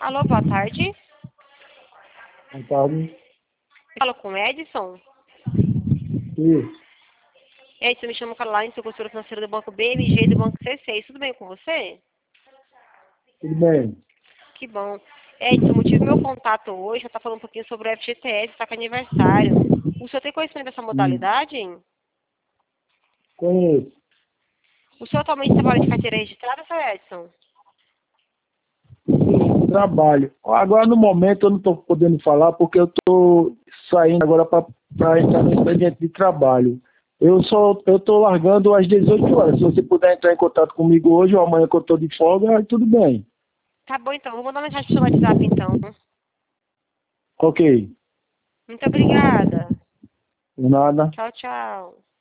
Alô, boa tarde. Boa tarde. Falo com o Edson. Isso, Edson, me chamo Caroline, sou consultora financeira do Banco BMG e do Banco C6. Tudo bem com você? tudo bem. Que bom. Edson, o motivo do meu contato hoje é estar falando um pouquinho sobre o FGTS, está com aniversário. O senhor tem conhecimento dessa modalidade? Conheço. O senhor atualmente trabalha de carteira registrada, seu Edson? Trabalho. Agora, no momento, eu não estou podendo falar porque eu estou saindo agora para entrar no expediente de trabalho. Eu estou largando às 18 horas. Se você puder entrar em contato comigo hoje ou amanhã que eu estou de folga, aí tudo bem. Tá bom, então. Vou mandar uma mensagem pro seu WhatsApp, então. Ok. Muito obrigada. Nada. Tchau, tchau.